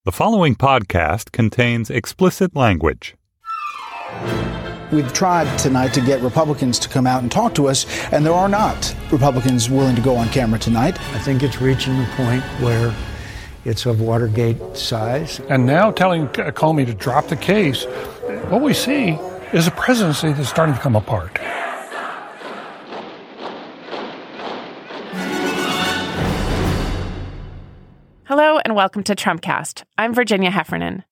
The following podcast contains explicit language. We've tried tonight to get Republicans to come out and talk to us, and there are not Republicans willing to go on camera tonight. I think it's reaching the point where it's of Watergate size. And now telling Comey to drop the case, what we see is a presidency that's starting to come apart. Hello and welcome to Trumpcast. I'm Virginia Heffernan.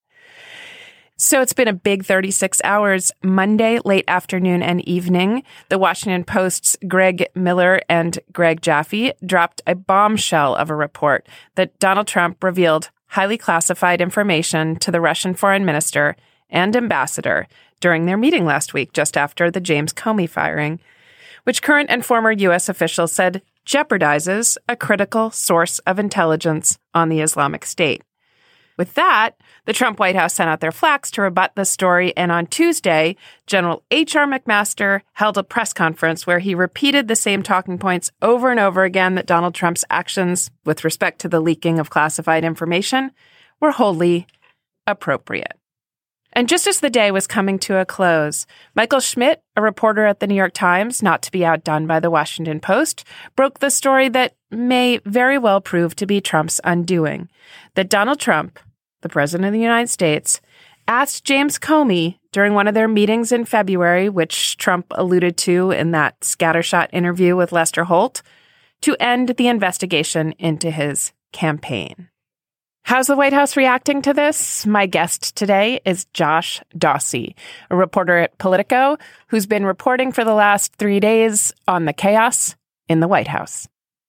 So it's been a big 36 hours, Monday, late afternoon and evening. The Washington Post's Greg Miller and Greg Jaffe dropped a bombshell of a report that Donald Trump revealed highly classified information to the Russian foreign minister and ambassador during their meeting last week, just after the James Comey firing, which current and former U.S. officials said jeopardizes a critical source of intelligence on the Islamic State. With that, the Trump White House sent out their flaks to rebut the story, and on Tuesday, General H.R. McMaster held a press conference where he repeated the same talking points over and over again that Donald Trump's actions with respect to the leaking of classified information were wholly appropriate. And just as the day was coming to a close, Michael Schmidt, a reporter at the New York Times, not to be outdone by the Washington Post, broke the story that may very well prove to be Trump's undoing, that Donald Trump, the President of the United States, asked James Comey during one of their meetings in February, which Trump alluded to in that scattershot interview with Lester Holt, to end the investigation into his campaign. How's the White House reacting to this? My guest today is Josh Dawsey, a reporter at Politico who's been reporting for the last 3 days on the chaos in the White House.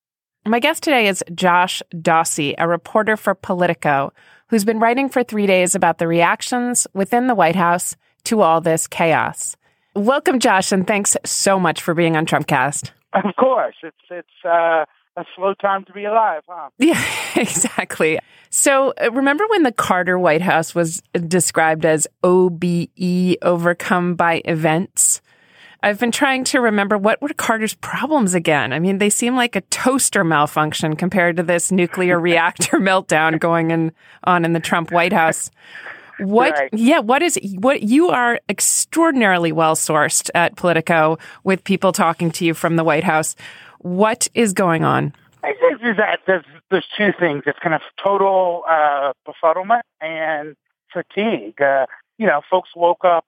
My guest today is Josh Dawsey, a reporter for Politico who's been writing for 3 days about the reactions within the White House to all this chaos. Welcome, Josh, and thanks so much for being on Trumpcast. Of course. It's a slow time to be alive, huh? Yeah, exactly. So remember when the Carter White House was described as OBE, overcome by events? I've been trying to remember what were Carter's problems again. I mean, they seem like a toaster malfunction compared to this nuclear reactor meltdown going on in the Trump White House. What you are extraordinarily well sourced at Politico with people talking to you from the White House. What is going on? I think that there's two things. It's kind of total befuddlement and fatigue. Folks woke up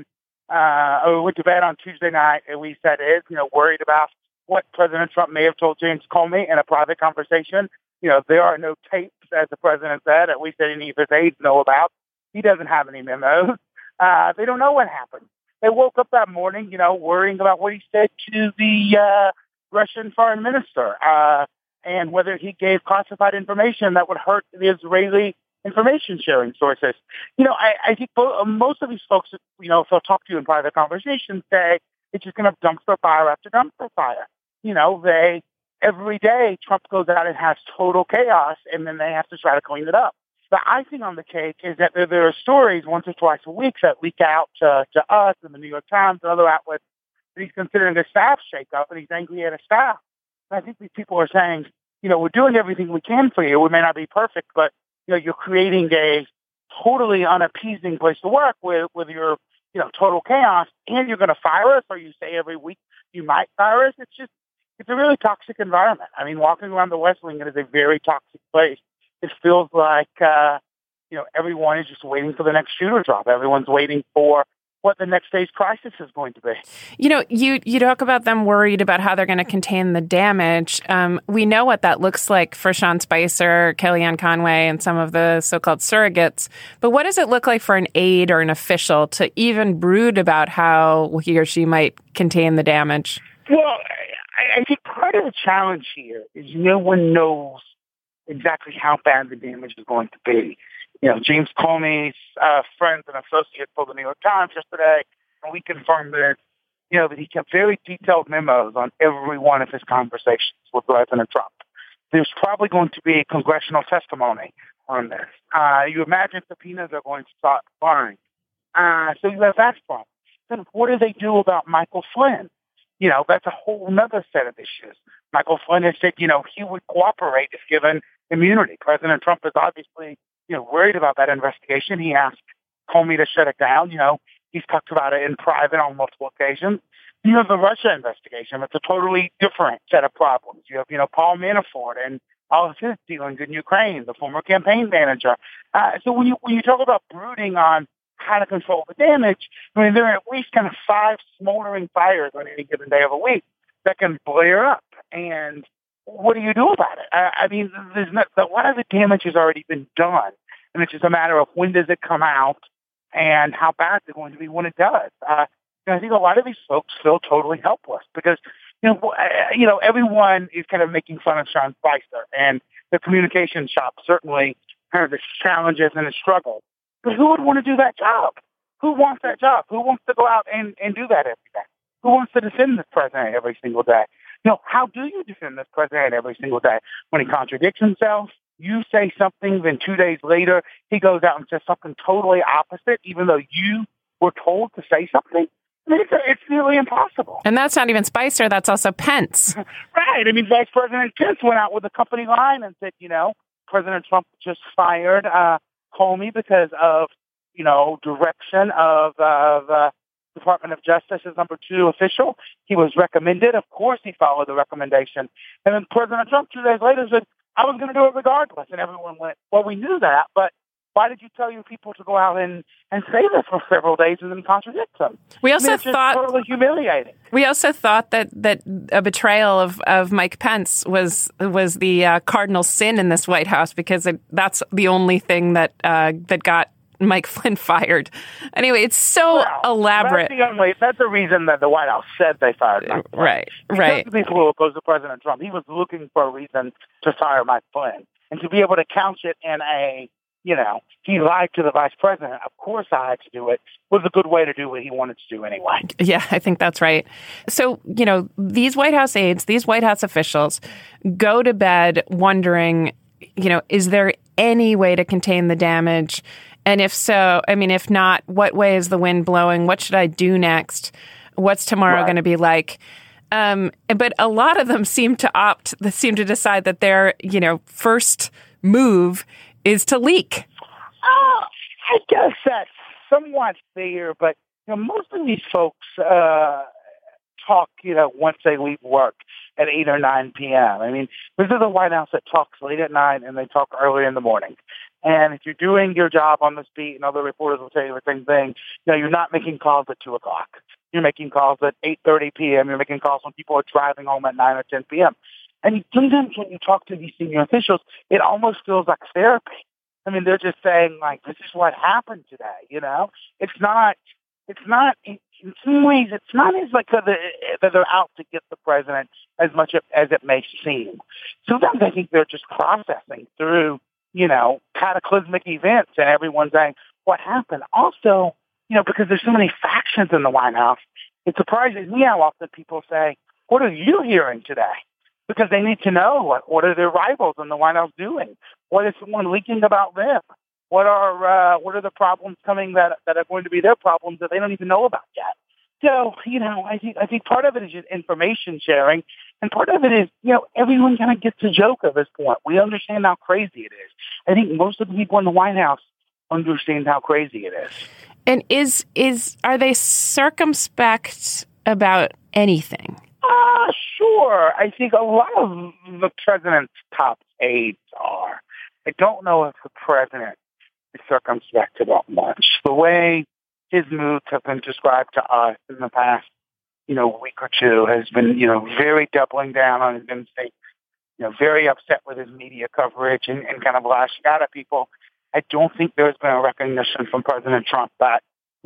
or went to bed on Tuesday night, at least that is, worried about what President Trump may have told James Comey in a private conversation. There are no tapes, as the president said, at least that any of his aides know about. He doesn't have any memos. They don't know what happened. They woke up that morning, worrying about what he said to the Russian foreign minister and whether he gave classified information that would hurt the Israeli information sharing sources. I think most of these folks, if they'll talk to you in private conversations, say it's just going to dumpster fire after dumpster fire. Every day Trump goes out and has total chaos, and then they have to try to clean it up. The icing on the cake is that there are stories once or twice a week that leak out to us and the New York Times and other outlets that he's considering a staff shakeup, and he's angry at his staff. And I think these people are saying, we're doing everything we can for you. We may not be perfect, but you're creating a totally unappeasing place to work with your total chaos, and you're going to fire us, or you say every week you might fire us. It's a really toxic environment. I mean, walking around the West Wing, it is a very toxic place. It feels like everyone is just waiting for the next shoe to drop. Everyone's waiting for what the next day's crisis is going to be. You talk about them worried about how they're going to contain the damage. We know what that looks like for Sean Spicer, Kellyanne Conway, and some of the so-called surrogates. But what does it look like for an aide or an official to even brood about how he or she might contain the damage? Well, I think part of the challenge here is no one knows exactly how bad the damage is going to be. James Comey's friends and associates told the New York Times yesterday, and we confirmed that he kept very detailed memos on every one of his conversations with President Trump. There's probably going to be congressional testimony on this. You imagine subpoenas are going to start flying. So you have that problem. Then what do they do about Michael Flynn? That's a whole other set of issues. Michael Flynn has said, he would cooperate if given immunity. President Trump has obviously, worried about that investigation. He asked Comey to shut it down. He's talked about it in private on multiple occasions. You have the Russia investigation. It's a totally different set of problems. You have, Paul Manafort and all of his dealings in Ukraine, the former campaign manager. So when you talk about brooding on how to control the damage, I mean, there are at least kind of 5 smoldering fires on any given day of a week that can blare up. And what do you do about it? I mean, a lot of the damage has already been done, and it's just a matter of when does it come out and how bad it's going to be when it does. I think a lot of these folks feel totally helpless because, everyone is kind of making fun of Sean Spicer, and the communication shop certainly has its challenges and its struggles. But who would want to do that job? Who wants that job? Who wants to go out and do that every day? Who wants to defend this president every single day? How do you defend this president every single day? When he contradicts himself, you say something, then 2 days later, he goes out and says something totally opposite, even though you were told to say something? I mean, it's nearly impossible. And that's not even Spicer. That's also Pence. Right. I mean, Vice President Pence went out with a company line and said, President Trump just fired Comey because of, direction of Department of Justice's number 2 official. He was recommended. Of course, he followed the recommendation. And then President Trump 2 days later said, I was going to do it regardless. And everyone went, well, we knew that, but why did you tell your people to go out and say this for several days and then contradict them? We also it's totally humiliating. We also thought that a betrayal of Mike Pence was the cardinal sin in this White House because that's the only thing that got Mike Flynn fired. Anyway, it's so elaborate. That's the reason that the White House said they fired Mike Flynn. Right. The people who oppose to President Trump, he was looking for a reason to fire Mike Flynn. And to be able to couch it in he lied to the vice president. Of course I had to do it. Was a good way to do what he wanted to do anyway. Yeah, I think that's right. So, these White House aides, these White House officials go to bed wondering, is there any way to contain the damage? And if so, if not, what way is the wind blowing? What should I do next? What's tomorrow going to be like? But a lot of them seem to decide that their, first move is to leak. I guess that's somewhat fair, but most of these folks talk, once they leave work at 8 or 9 p.m. I mean, this is the White House that talks late at night and they talk early in the morning. And if you're doing your job on this beat, and other reporters will tell you the same thing, you're not making calls at 2 o'clock. You're making calls at 8:30 p.m. You're making calls when people are driving home at 9 or 10 p.m. And sometimes when you talk to these senior officials, it almost feels like therapy. I mean, they're just saying, this is what happened today, It's not, in some ways, it's not as that they're out to get the president as much as it may seem. Sometimes I think they're just processing through, cataclysmic events and everyone's saying, what happened? Also, because there's so many factions in the White House, it surprises me how often people say, what are you hearing today? Because they need to know what are their rivals in the White House doing? What is someone leaking about them? What are the problems coming that are going to be their problems that they don't even know about yet? So, I think part of it is just information sharing, and part of it is, everyone kind of gets a joke at this point. We understand how crazy it is. I think most of the people in the White House understand how crazy it is. And are they circumspect about anything? Sure. I think a lot of the president's top aides are. I don't know if the president is circumspect about much. The way his moods have been described to us in the past, week or two has been, very doubling down on his instincts, very upset with his media coverage and kind of lashing out at people. I don't think there's been a recognition from President Trump that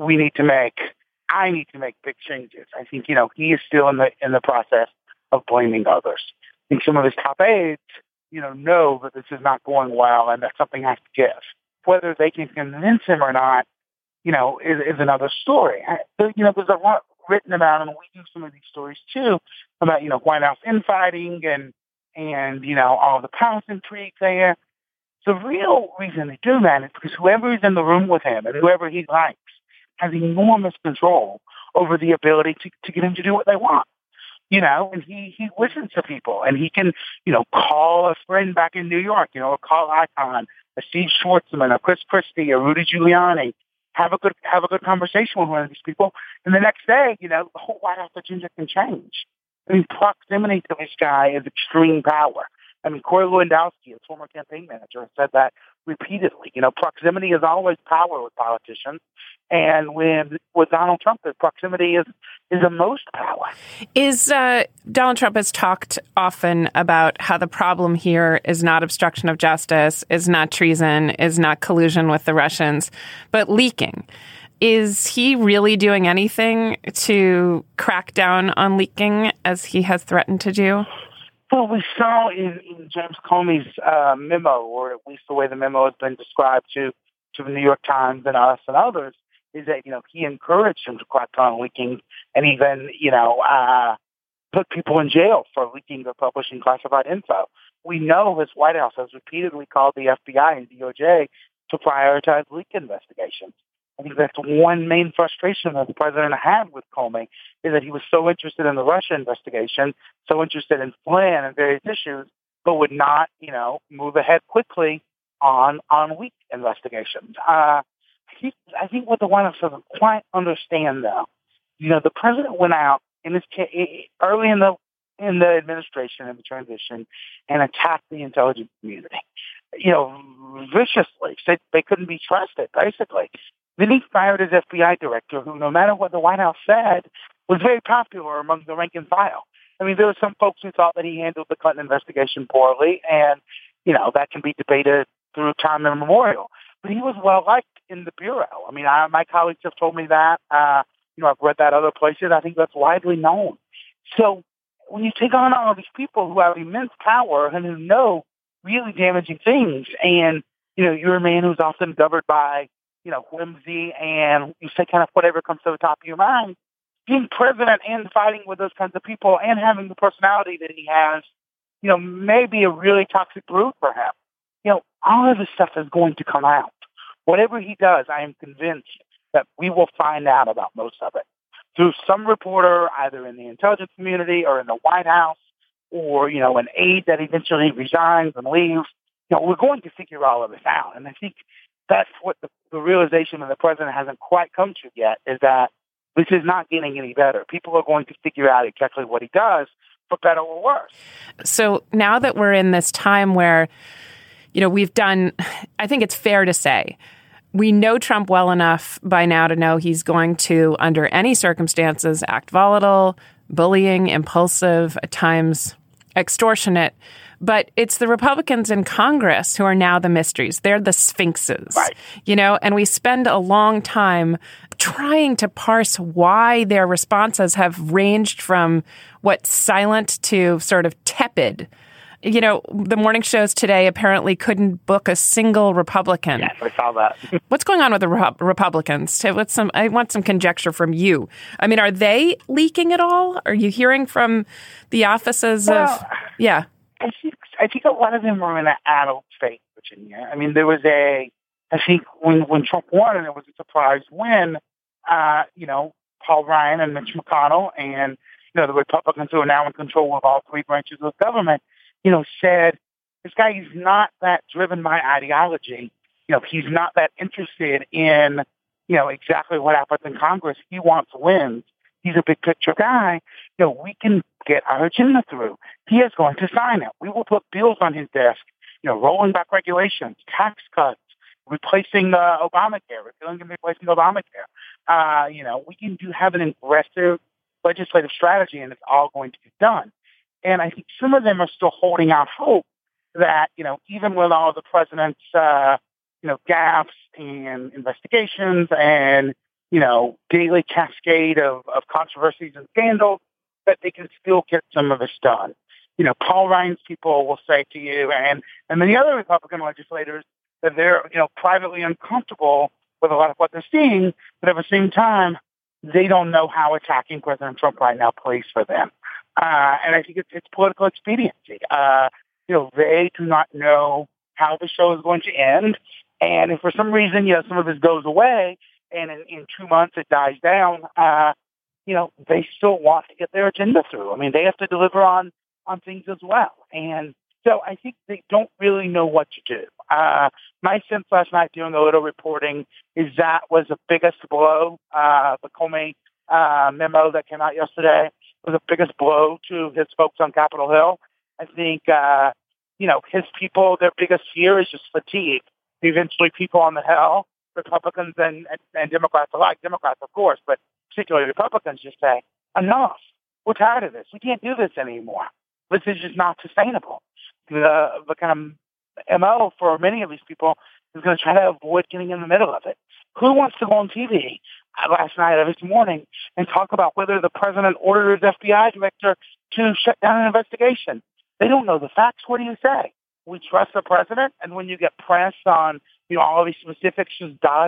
I need to make big changes. I think, he is still in the process of blaming others. I think some of his top aides, know that this is not going well and that something has to give. Whether they can convince him or not, is another story. There's a lot written about, and we do some of these stories too, about, White House infighting and all the palace intrigue there. The real reason they do that is because whoever is in the room with him and whoever he likes has enormous control over the ability to get him to do what they want. And he listens to people, and he can, call a friend back in New York, or call Icahn a Steve Schwartzman, a Chris Christie, a Rudy Giuliani, have a good conversation with one of these people, and the next day, the whole White House agenda can change. I mean, proximity to this guy is extreme power. I mean, Corey Lewandowski, a former campaign manager, said that repeatedly. Proximity is always power with politicians, and with Donald Trump, the proximity is the most power. Donald Trump has talked often about how the problem here is not obstruction of justice, is not treason, is not collusion with the Russians, but leaking. Is he really doing anything to crack down on leaking as he has threatened to do? Well, we saw in James Comey's memo, or at least the way the memo has been described to the New York Times and us and others, is that, he encouraged him to crack down on leaking and even, put people in jail for leaking or publishing classified info. We know his White House has repeatedly called the FBI and DOJ to prioritize leak investigations. I think that's one main frustration that the president had with Comey, is that he was so interested in the Russia investigation, so interested in Flynn and various issues, but would not, move ahead quickly on leak investigations. I think what the White House doesn't quite understand, though, the president went out early in the administration and the transition and attacked the intelligence community, viciously. Said they couldn't be trusted, basically. Then he fired his FBI director, who, no matter what the White House said, was very popular among the rank and file. I mean, there were some folks who thought that he handled the Clinton investigation poorly, and, that can be debated through time immemorial. But he was well-liked in the Bureau. I mean, my colleagues have told me that. I've read that other places. I think that's widely known. So when you take on all of these people who have immense power and who know really damaging things, and, you're a man who's often governed by, whimsy, and you say kind of whatever comes to the top of your mind, being president and fighting with those kinds of people and having the personality that he has, may be a really toxic brew for him. All of this stuff is going to come out. Whatever he does, I am convinced that we will find out about most of it through some reporter, either in the intelligence community or in the White House, or, an aide that eventually resigns and leaves. We're going to figure all of this out. And I think that's what the realization that the president hasn't quite come to yet, is that this is not getting any better. People are going to figure out exactly what he does, for better or worse. So now that we're in this time where, we've done, I think it's fair to say, we know Trump well enough by now to know he's going to, under any circumstances, act volatile, bullying, impulsive, at times extortionate. But it's the Republicans in Congress who are now the mysteries. They're the sphinxes, right. And we spend a long time trying to parse why their responses have ranged from what's silent to sort of tepid. The morning shows today apparently couldn't book a single Republican. Yes, I saw that. What's going on with the Republicans? I want some conjecture from you. I mean, are they leaking at all? Are you hearing from the offices of... Yeah. I think a lot of them are in an adult state, Virginia. I mean, there was I think when Trump won, and it was a surprise win, Paul Ryan and Mitch McConnell and, the Republicans who are now in control of all three branches of government, said, this guy is not that driven by ideology. He's not that interested in, exactly what happens in Congress. He wants wins. He's a big picture guy. We can get our agenda through. He is going to sign it. We will put bills on his desk, rolling back regulations, tax cuts, replacing Obamacare, repealing and replacing Obamacare. We can have an aggressive legislative strategy, and it's all going to get done. And I think some of them are still holding out hope that, even with all of the president's, gaffes and investigations and, daily cascade of controversies and scandals, that they can still get some of this done. Paul Ryan's people will say to you, and many other Republican legislators, that they're, privately uncomfortable with a lot of what they're seeing, but at the same time, they don't know how attacking President Trump right now plays for them. And I think it's political expediency. They do not know how the show is going to end. And if for some reason, some of this goes away and in 2 months it dies down, they still want to get their agenda through. I mean, they have to deliver on things as well. And So I think they don't really know what to do. My sense last night doing a little reporting is that was the biggest blow. The Comey memo that came out yesterday was the biggest blow to his folks on Capitol Hill. I think, his people, their biggest fear is just fatigue. Eventually people on the Hill, Republicans and Democrats alike, Democrats of course, but particularly Republicans just say, enough. We're tired of this. We can't do this anymore. This is just not sustainable. The kind of MO for many of these people is going to try to avoid getting in the middle of it. Who wants to go on TV last night or this morning and talk about whether the president ordered his FBI director to shut down an investigation? They don't know the facts. What do you say? We trust the president, and when you get pressed on all of these specifics, just dodge.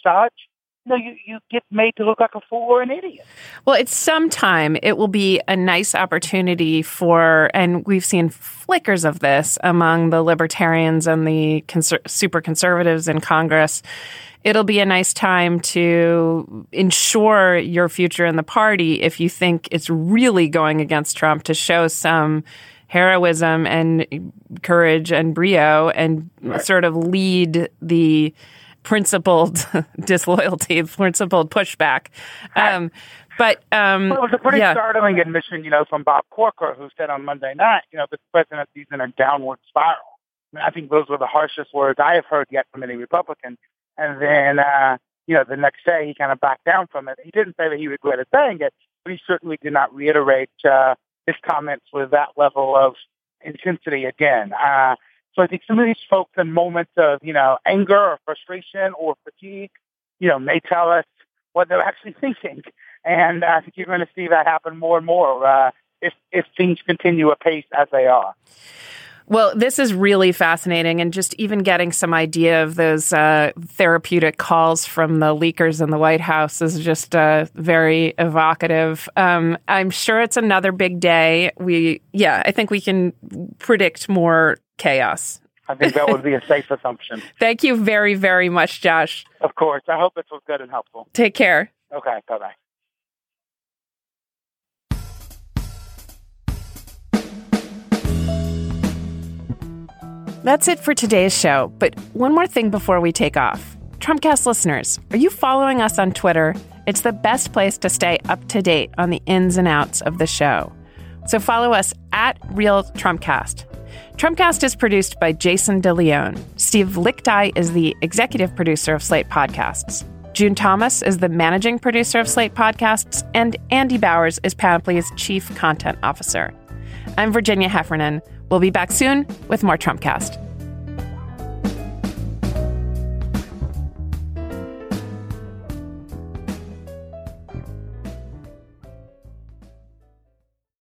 You get made to look like a fool or an idiot. Well, it's sometime it will be a nice opportunity for, and we've seen flickers of this among the libertarians and the super conservatives in Congress. It'll be a nice time to ensure your future in the party if you think it's really going against Trump, to show some heroism and courage and brio and sort of lead the principled disloyalty, principled pushback. Well, it was a pretty startling admission, from Bob Corker, who said on Monday night, the presidency's in a downward spiral. I think those were the harshest words I have heard yet from any Republican. And then, the next day he kind of backed down from it. He didn't say that he regretted saying it, but he certainly did not reiterate his comments with that level of intensity again. So I think some of these folks in moments of, anger or frustration or fatigue, may tell us what they're actually thinking. And I think you're going to see that happen more and more if things continue apace as they are. Well, this is really fascinating, and just even getting some idea of those therapeutic calls from the leakers in the White House is just very evocative. I'm sure it's another big day. I think we can predict more chaos. I think that would be a safe assumption. Thank you very, very much, Josh. Of course. I hope it was good and helpful. Take care. Okay. Bye-bye. That's it for today's show, but one more thing before we take off. Trumpcast listeners, are you following us on Twitter? It's the best place to stay up to date on the ins and outs of the show. So follow us at RealTrumpcast. Trumpcast is produced by Jason DeLeon. Steve Lickteig is the executive producer of Slate Podcasts. June Thomas is the managing producer of Slate Podcasts, and Andy Bowers is Panoply's chief content officer. I'm Virginia Heffernan. We'll be back soon with more Trumpcast.